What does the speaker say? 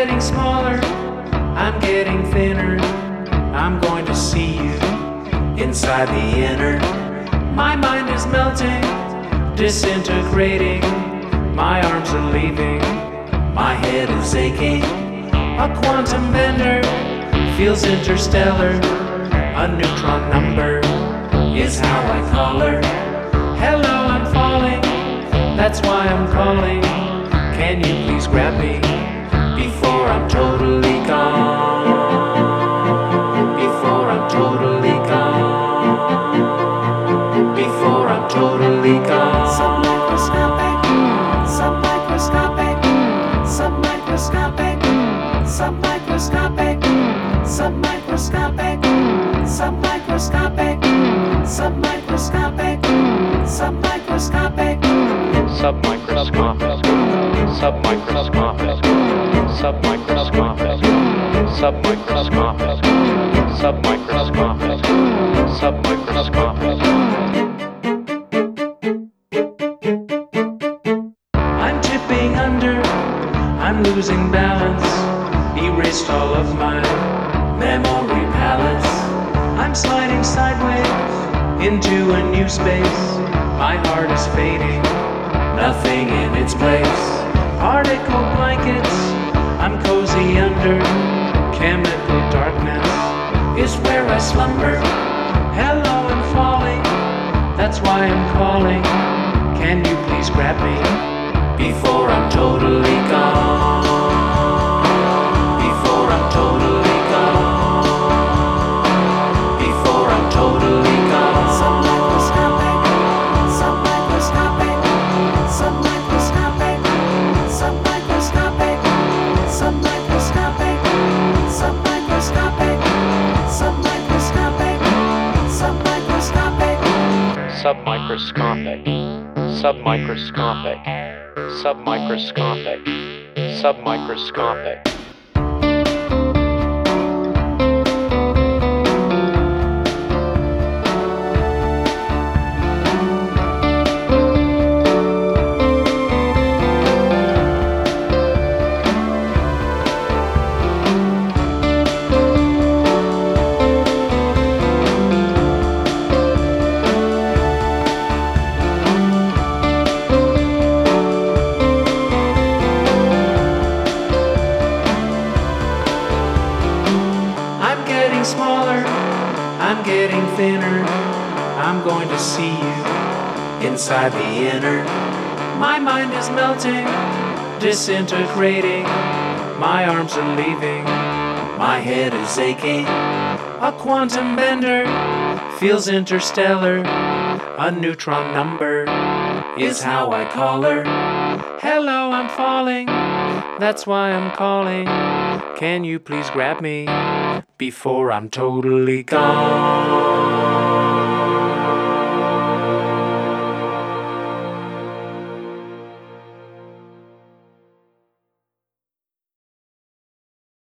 getting smaller, I'm getting thinner. I'm going to see you inside the inner. My mind is melting, disintegrating. My arms are leaving, my head is aching. A quantum bender feels interstellar. A neutron number is how I call her. Hello, I'm falling, that's why I'm calling. Can you please grab me before I'm totally gone? Before I'm totally gone. Before I'm totally gone. Submicroscopic, submicroscopic, submicroscopic, submicroscopic, submicroscopic, submicroscopic, submicroscopic, submicroscopic, Submicroscopic, submicroscopic, submicroscopic, submicroscopic, submicroscopic, submicroscopic. I'm tipping under, I'm losing balance. Erased all of my memory palace. I'm sliding sideways into a new space. My heart is fading, nothing in its place. Particle blankets, I'm cozy under. Chemical darkness is where I slumber. Hello, I'm falling, that's why I'm calling. Can you please grab me before I'm totally gone? Before I'm totally gone. Before I'm totally gone. submicroscopic, submicroscopic, submicroscopic, submicroscopic, submicroscopic, submicroscopic, submicroscopic, submicroscopic, Submicroscopic, submicroscopic, submicroscopic, submicroscopic. I'm getting smaller, I'm getting thinner. I'm going to see you inside the inner. My mind is melting, disintegrating. My arms are leaving, my head is aching. A quantum bender feels interstellar. A neutron number is how I call her. Hello, I'm falling, that's why I'm calling. Can you please grab me before I'm totally gone?